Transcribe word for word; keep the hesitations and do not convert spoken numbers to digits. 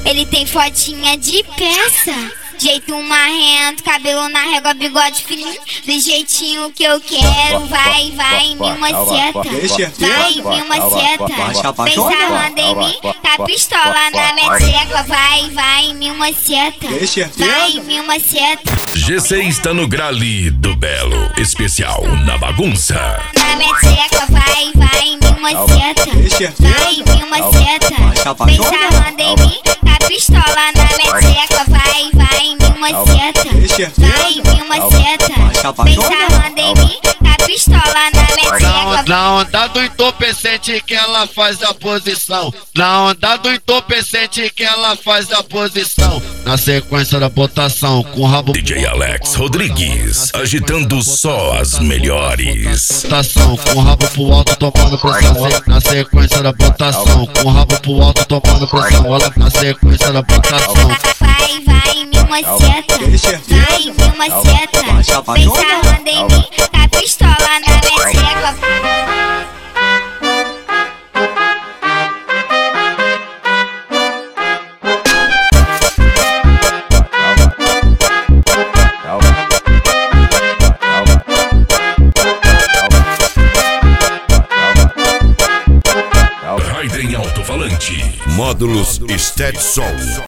Ele tem fotinha de peça, jeito marrento, cabelo na régua, bigode fininho, do jeitinho que eu quero. Vai, vai, me maceta, vai, me maceta. Vem sarrando em mim, tá pistola na meteca. Vai, vai, me maceta, vai, me maceta. G C está no Grale do Belo, especial na bagunça. Na meteca, vai, vai, me maceta, vai, me maceta. Vem sarrando em mim, tá pistola na meteca. Vai, vai, me maceta, vai, me maceta. Vem sarrando em mim, tá pistola na meteca. Na onda do entorpecente que ela faz a posição. Na onda do entorpecente que ela faz a posição. Na sequência da botação com o rabo. D J Alex Rodrigues, agitando só as melhores. Botação com o rabo pro alto tomando pressão. Na sequência da botação com o rabo pro alto tomando pressão. Olha na sequência da botação. Vai, vai, me maceta, vai, me maceta. Vem sarrando em mim, tá pistola na meteca. Raiden Alto-Falante. Módulos Stetson.